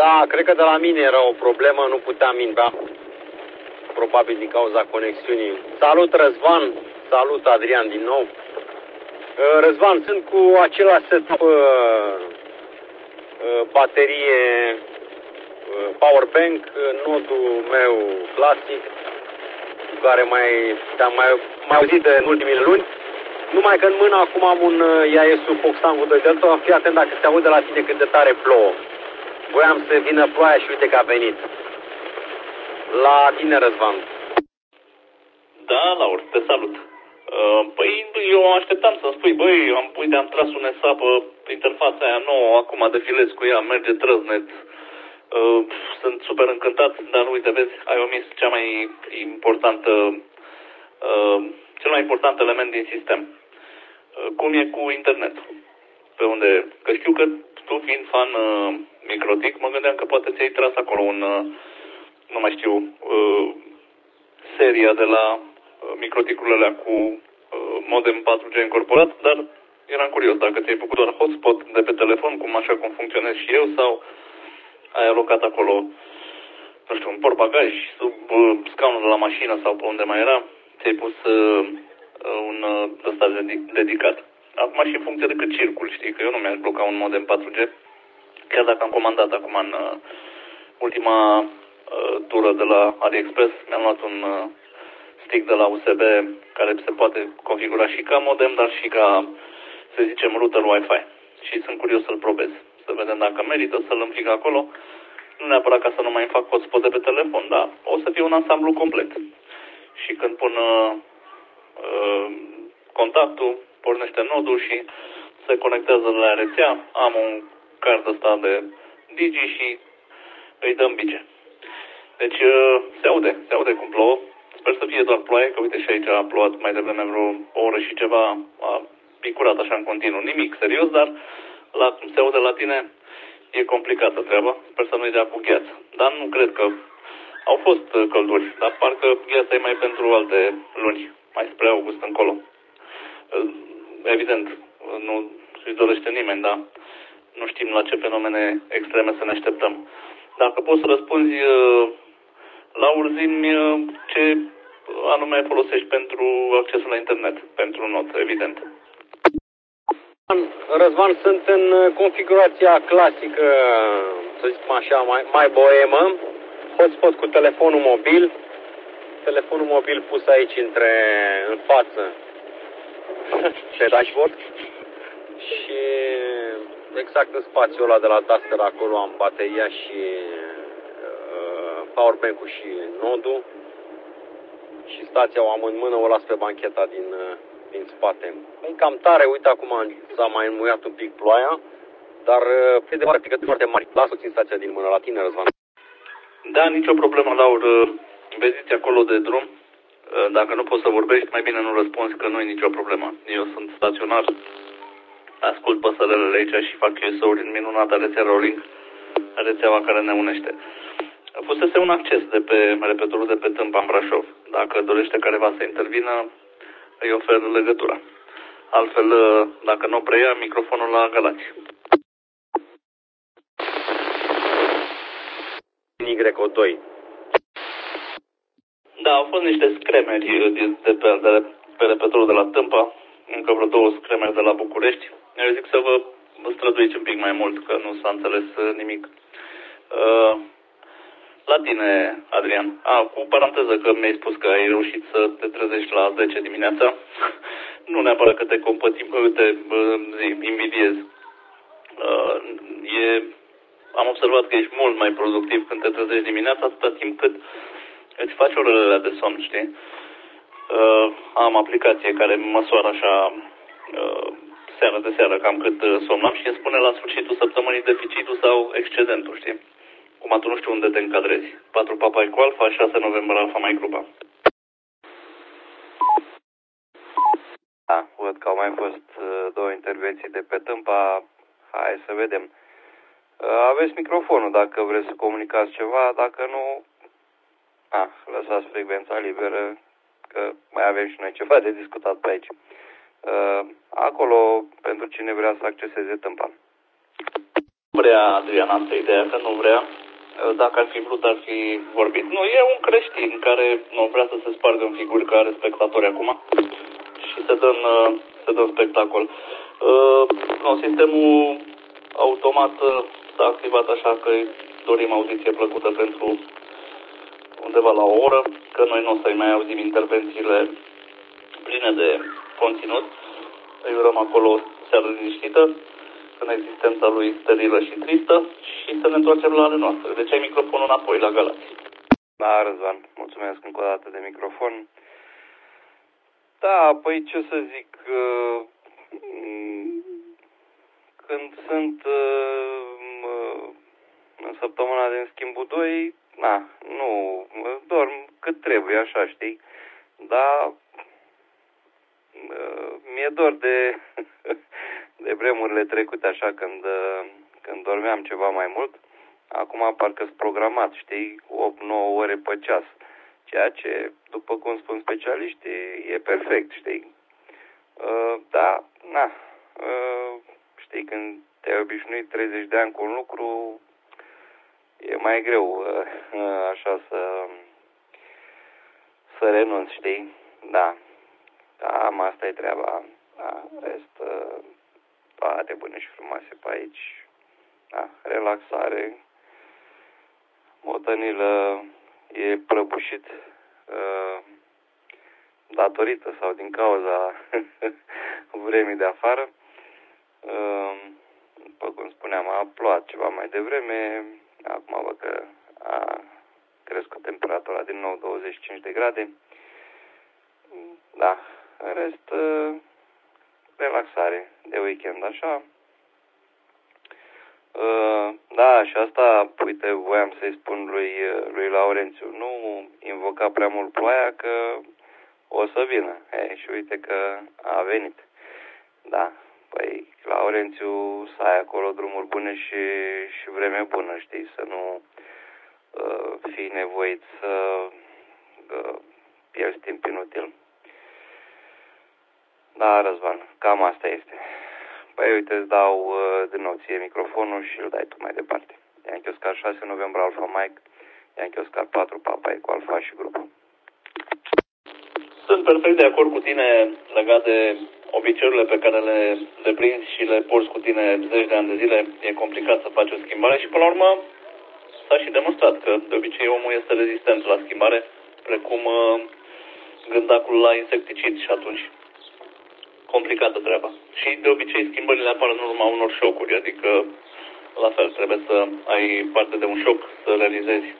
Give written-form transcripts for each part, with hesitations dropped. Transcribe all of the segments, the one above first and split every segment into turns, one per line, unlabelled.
Da, cred că de la mine era o problemă, nu puteam intra. Probabil din cauza conexiunii. Salut, Răzvan! Salut, Adrian, din nou! Răzvan, sunt cu același setup, baterie, powerbank, nodul meu clasic, cu care te-am mai auzit în ultimile luni. Numai că în mână acum am un IAS-ul Foxtang 2 Delta. Fii atent dacă se aude la tine cât de tare plouă. Voiam să vină ploaia și uite că a venit. La tine, Răzvan.
Da, Laur, te salut. Păi, eu așteptam să-mi spui, băi, uite, am tras un SAP, interfața aia nouă, acum defilez cu ea, merge trăznet. Sunt super încântat, dar uite, vezi, ai omis cea mai importantă, cel mai important element din sistem. Cum e cu internetul? Pe unde, că știu că tu fiind fan Microtik, mă gândeam că poate ți-ai tras acolo un, nu mai știu, seria de la Microticurile alea cu modem 4G incorporat, dar eram curios dacă ți-ai făcut doar hotspot de pe telefon, cum funcționez și eu, sau ai alocat acolo, nu știu, un portbagaj sub scaunul de la mașină sau pe unde mai era, ți-ai pus un ăsta dedicat. Acum și în funcție de cât circul, știi, că eu nu mi-aș bloca un modem 4G, chiar dacă am comandat acum în ultima tură de la AliExpress, mi-am luat un stick de la USB care se poate configura și ca modem, dar și ca, să zicem, router Wi-Fi. Și sunt curios să-l probez, să vedem dacă merită să-l împlic acolo. Nu neapărat ca să nu mai fac hotspot de pe telefon, dar o să fie un ansamblu complet. Și când pun contactul, pornește nodul și se conectează la rețea, am un card ăsta de Digi și îi dăm bice. Deci se aude cum plouă. Sper să fie doar ploaie, că uite și aici a plouat mai devreme vreo o oră și ceva, a picurat așa în continuu. Nimic serios, dar cum se aude la tine, e complicată treaba. Sper să nu-i dea cu gheață. Dar nu cred că au fost călduri, dar parcă gheața e mai pentru alte luni, mai spre august încolo. Evident, nu își dorește nimeni, dar nu știm la ce fenomene extreme să ne așteptăm. Dacă poți să răspunzi, Laur, zi-mi ce anume folosești pentru accesul la internet, pentru not, evident.
Răzvan, sunt în configurația clasică, să zicem așa, mai boemă, hotspot cu telefonul mobil pus aici în față pe dashboard și exact în spațiul ăla de la Duster, acolo am bateria și powerbank-ul și nodul și stația o am în mână, o las pe bancheta din spate. E cam tare, uite acum s-a mai înmuiat un pic ploaia, dar pe de parte picături foarte mari. Las puțin stația din mână, la tine, Răzvan.
Da, nicio problemă, Laur. Veziți acolo de drum. Dacă nu poți să vorbești, mai bine nu răspunzi, că nu e nicio problemă. Eu sunt staționar, ascult păsărelele aici și fac QSO-uri în minunata rețea Rolling, rețeaua care ne unește. Fusese un acces de pe repetorul de pe Tâmpa în Brașov. Dacă dorește careva să intervină, îi ofer legătura. Altfel, dacă nu preia, microfonul la Galați.
Y2.
Da, au fost niște scremeri de pe repetorul de la Tâmpa, încă vreo 2 scremeri de la București. Eu zic să vă străduiți un pic mai mult, că nu s-a înțeles nimic. La tine, Adrian. Cu paranteză că mi-ai spus că ai reușit să te trezești la 10 dimineața. Nu neapărat că te invidiez. Am observat că ești mult mai productiv când te trezești dimineața, atâta timp cât îți faci orele de somn, știi? Am aplicație care măsoară așa seară de seară cam cât somn am și îmi spune la sfârșitul săptămânii deficitul sau excedentul, știi? Cum atunci nu știu unde te încadrezi. 4 Papa Eco Alfa, 6 November Alfa Mai Grupa.
Da, văd că au mai fost 2 intervenții de pe Tâmpa. Hai să vedem. Aveți microfonul dacă vreți să comunicați ceva, dacă nu, lăsați frecvența liberă, că mai avem și noi ceva de discutat pe aici. Acolo, pentru cine vrea să acceseze Tâmpa.
Vrea Adriana asta ideea, că nu vrea. Dacă ar fi vrut, ar fi vorbit. Nu, e un creștin care nu vrea să se spargă în figuri, că are spectatori acum și se dă spectacol. No, sistemul automat s-a activat, așa că dorim audiție plăcută pentru undeva la o oră, că noi nu o să-i mai auzim intervențiile pline de conținut. Îi urăm acolo o seară liniștită, în existența lui sterilă și tristă și să ne întoarcem la ale noastre. Deci ai microfonul înapoi la Galați.
Da, Răzvan, mulțumesc încă o dată de microfon. Da, păi ce să zic, când sunt în săptămâna din schimbul 2, nu, dorm cât trebuie, așa, știi, dar mi-e dor de vremurile trecute, așa, când dormeam ceva mai mult. Acum parcă sunt programat, știi, 8-9 ore pe ceas, ceea ce, după cum spun specialiștii, e perfect, știi. Da, știi, când te-ai obișnuit 30 de ani cu un lucru, e mai greu așa să renunți, știi? Da, cam asta e treaba. Da, rest, toate bune și frumoase pe aici. Da, relaxare. Motanilă e prăbușit datorită sau din cauza vremii de afară. După cum spuneam, a plouat ceva mai devreme. Acum văd că a crescut temperatura din nou 25 de grade. Da, în rest, relaxare de weekend, așa. Da, și asta, uite, voiam să-i spun lui Laurențiu, nu invoca prea mult ploaia, că o să vină. Și uite că a venit. Da, păi Laurențiu să ai acolo drumuri bune și vreme bună, știi, să nu fii nevoit să pierzi timp inutil. Da, Răzvan, cam asta este. Păi uite, îți dau din nou ție microfonul și îl dai tu mai departe. Yankee Oscar 6 November Alpha Mike, Yankee Oscar 4 Papa Eco Alpha și grupul.
Sunt perfect de acord cu tine legat de obiceiurile pe care le deprinzi și le porți cu tine zeci de ani de zile. E complicat să faci o schimbare și până la urmă s-a și demonstrat că de obicei omul este rezistent la schimbare, precum gândacul la insecticid și atunci complicată treaba. Și de obicei schimbările apar în urma unor șocuri, adică la fel trebuie să ai parte de un șoc să realizezi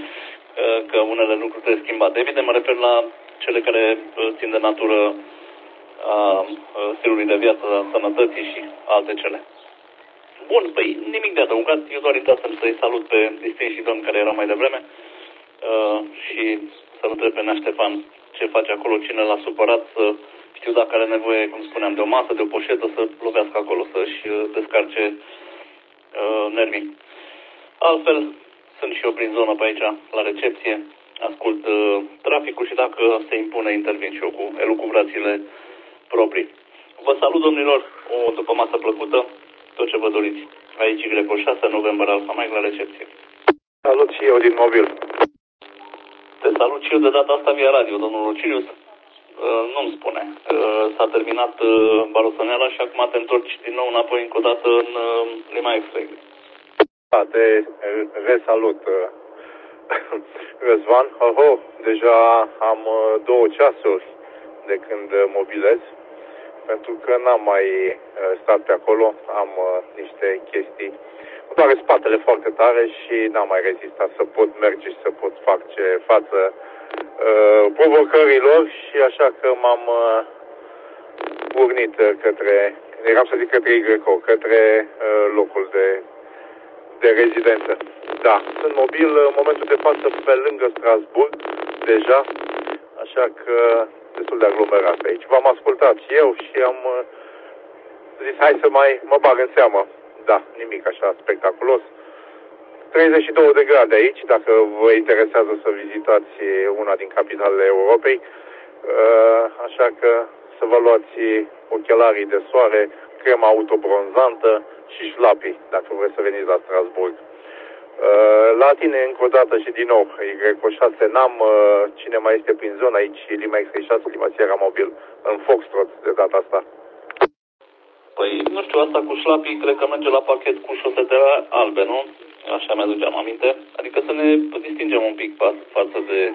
că unele lucruri trebuie schimbate. Evident mă refer la cele care țin de natură a stilului de viață, a sănătății și alte cele. Bun, păi nimic de adăugat, eu doar intrasem să-i salut pe distinși domni care erau mai devreme și să-l întreb pe Nea Ștefan ce face acolo, cine l-a supărat, să știu dacă are nevoie, cum spuneam, de o masă, de o poșetă, să lovească acolo, să-și descarce nervii. Altfel, sunt și eu prin zonă pe aici, la recepție, ascult traficul și dacă se impune, intervin și eu cu elucubrațiile proprii. Vă salut, domnilor, o după masă plăcută, tot ce vă doriți. Aici Y6, November Alpha Mike, la recepție.
Salut și eu din mobil.
Te salut și eu de data asta via radio, domnul Lucilius. Nu-mi spune. S-a terminat barosoneala și acum te întorci din nou înapoi încă o dată în Lima X-Ray.
Da, te resalut, Răzvan. Deja am 2 ceasuri de când mobilez, pentru că n-am mai stat pe acolo, am niște chestii. Îmi doare spatele foarte tare și n-am mai rezistat să pot merge și să pot face față provocărilor și așa că m-am urnit către YGO, către locul de rezidență. Da, sunt mobil în momentul de față pe lângă Strasbourg, deja, așa că destul de aglomerat pe aici. V-am ascultat și eu și am zis hai să mai mă bag în seamă. Da, nimic așa spectaculos. 32 de grade aici, dacă vă interesează să vizitați una din capitalele Europei. Așa că să vă luați ochelarii de soare,
crema autobronzantă și șlapii, dacă vreți să veniți la Strasburg. La tine încă o dată și din nou, Y6 n-am, cine mai este prin zona aici, Lima X6, Lima Sierra Mobil, în Foxtrot de data asta.
Păi, nu știu, asta cu șlapii, cred că merge la pachet cu șosetele albe, nu? Așa mi-aduceam aminte. Adică să ne distingem un pic față de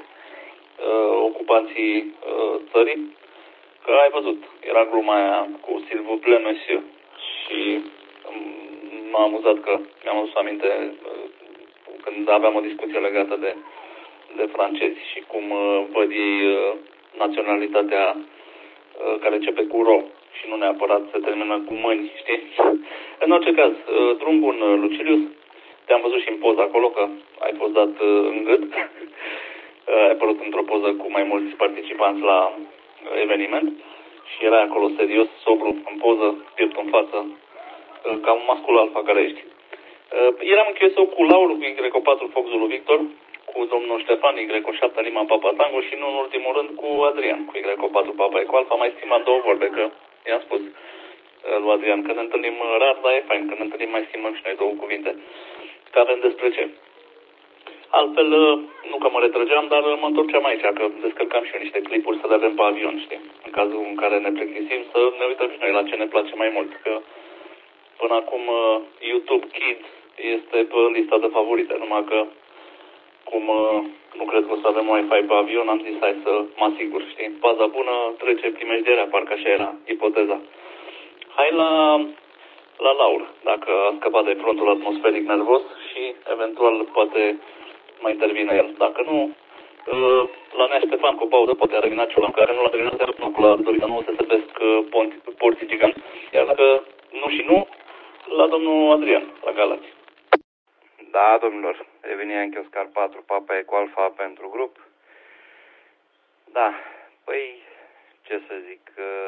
ocupanții țării. Că ai văzut, era gluma aia cu S'il vous plaît, monsieur. Și m-a amuzat că mi-am adus aminte când aveam o discuție legată de francezi și cum văd ei naționalitatea care începe cu ro și nu neapărat se termină cu mâini, știi? În orice caz, drum bun, Lucilius. Te-am văzut și în poză acolo, că ai fost dat în gât. Ai apărut într-o poză cu mai mulți participanți la eveniment și era acolo serios, sobru, în poză, piept în față, ca un mascul alfa care ești. Eram în QSO cu Laur, cu Y4 Fox Zulu Victor, cu domnul Ștefan, Y7 Lima Papa Tango și nu în ultimul rând cu Adrian, cu Y4 Papa Eco Alfa. Mai stimat două vorbe, că i-am spus lui Adrian că ne întâlnim rar, dar e fain, că ne întâlnim mai stimăm și noi două cuvinte, că avem despre ce. Altfel, nu că mă retrăgeam, dar mă întorceam aici, că descărcam și eu niște clipuri să le avem pe avion, știi? În cazul în care ne plictisim, să ne uităm și noi la ce ne place mai mult. Că până acum YouTube Kids este pe lista de favorite, numai că cum nu cred că o să avem Wi-Fi pe avion, am zis hai să mă asigur, știi? Paza bună trece primejdierea, parcă așa era ipoteza. Hai la Laur, dacă a scăpat de frontul atmosferic nervos și eventual poate mai intervine el. Dacă nu, la Nea Ștefan cu o pauză poate a terminat Ciulam, care nu l-a terminat de cu la Dorița, nu se servesc porții giganți. Iar dacă nu și nu, la domnul Adrian, la Galați.
Da, domnilor, revine Yankee Oscar 4, Papa Eco Alfa pentru grup. Da, păi, ce să zic,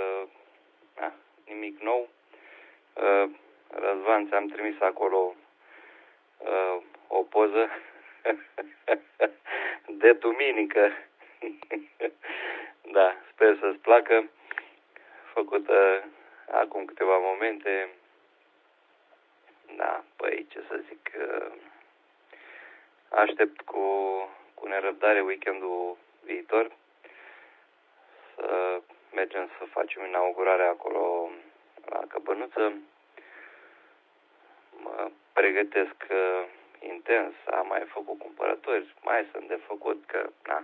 nimic nou. Răzvan, ți-am trimis acolo o poză de duminică. Da, sper să-ți placă. Făcută acum câteva momente. Da, păi ce să zic, aștept cu nerăbdare weekendul viitor să mergem să facem inaugurarea acolo la Căbănuță. Mă pregătesc intens, am mai făcut cumpărături, mai sunt de făcut, că na,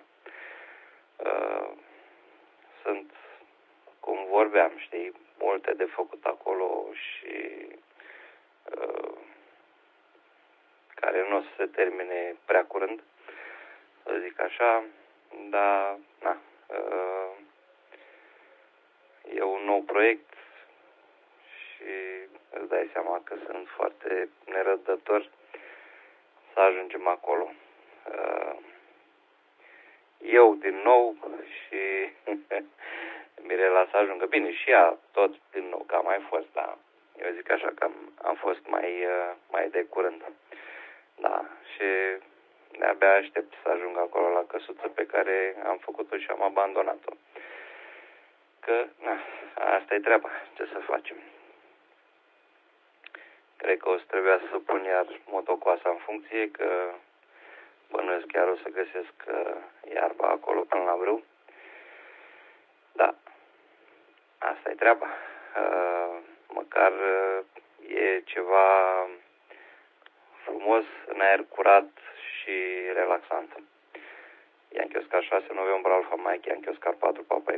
sunt, cum vorbeam, știi, multe de făcut acolo și care nu o să se termine prea curând, să zic așa, dar na, e un nou proiect și îți dai seama că sunt foarte nerăbdător să ajungem acolo. Eu din nou și Mirela să ajungă bine și ea tot din nou, că am mai fost, dar eu zic așa că am fost mai de curând. Da, și de-abia aștept să ajung acolo la căsuță pe care am făcut-o și am abandonat-o. Că, na, asta e treaba, ce să facem. Cred că o să trebuia să pun iar motocoasa în funcție, că bănuiesc chiar o să găsesc iarba acolo până la brâu. Da, asta e treaba. Măcar e ceva frumos, în aer curat și relaxant. Yankee Oscar 6, November Alpha Mike, Yankee Oscar 4, Papa